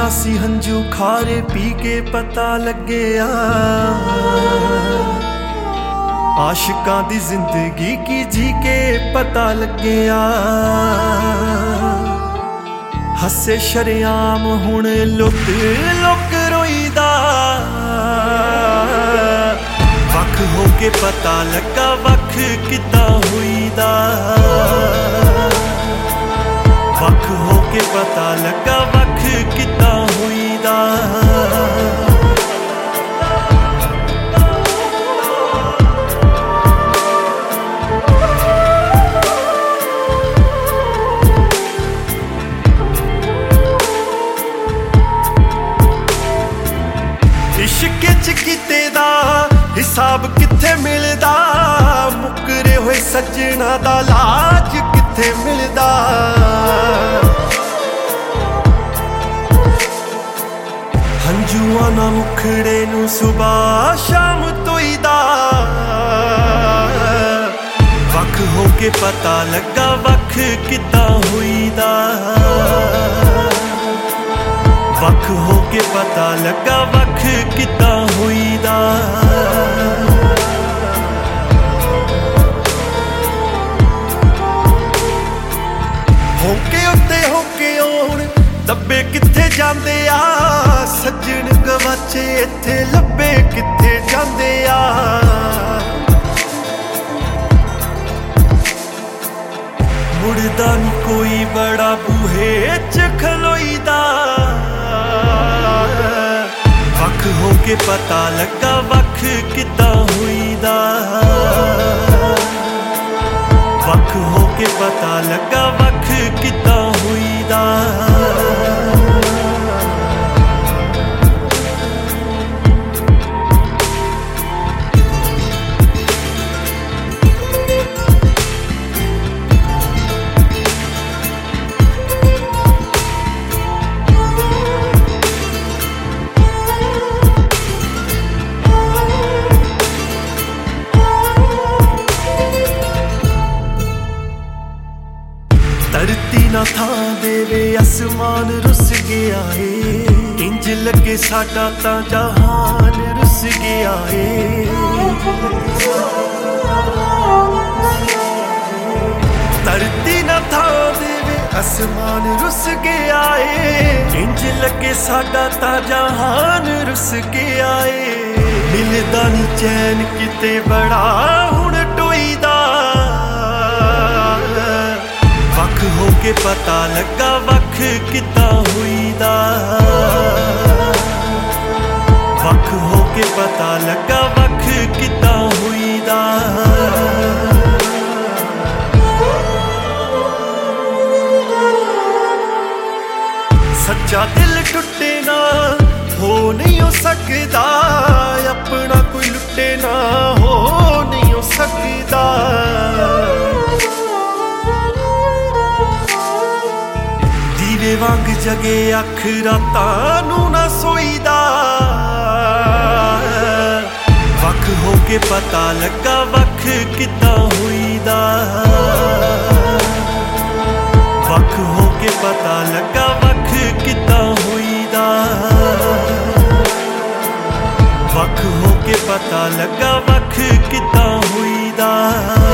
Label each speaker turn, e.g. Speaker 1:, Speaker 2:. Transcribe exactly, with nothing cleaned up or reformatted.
Speaker 1: सी हंजू खारे पी के पता लग्या आशिकां दी जिंदगी की जी के पता लग्या। हसे शरेआम हुण लुक लुक रोईदा वख हो के पता लगा वख किदां होईदा। वख हो के पता लगा वख किदां होईदा। इश्क च कीते दा हिसाब कित्थे मिलदा मुकरे होए सज्जना दा लाज कित्थे मिलदा। हंजुआं ना मुखड़े नू सुबह शाम धोईदा वख हो के पता लगा वख किदां होईदा। वख हो के पता लगा वख किदां होईदा। होके उत्ते होके आउण दब्बे कित्थे जांदे आ सज्जन गवाचे इत्थे लब्बे कित्थे जांदे आ। मुड़दा नी कोई बड़ा बूहे च खलोईदा वख हो के पता लगा वख किदां होईदा। वख हो के पता लगा वख किदां होईदा। धरती ना थां देवे आसमान रुस गया है इंज लगे साडा तां जहान रुस गया है। धरती ना थां देवे आसमान रुस गया है इंज लगे साडा तां जहान रुस गया है। मिलदा नी चैन किते बड़ा हुण टोईदा वख हो के पता लगा वख किदां होईदा। वख हो के पता लगा वख किदां होईदा। सच्चा दिल टुटे ना हो नहीं हो सकदा अपना कोई लुटे ना हो नहीं हो सकदा। दीवे वांग जगे अख रातां नू ना सोईदा वख हो के पता लगा वख किदां होईदा। वख हो के पता लगा वख किदां होईदा। वख हो के पता लगा वख किदां होईदा।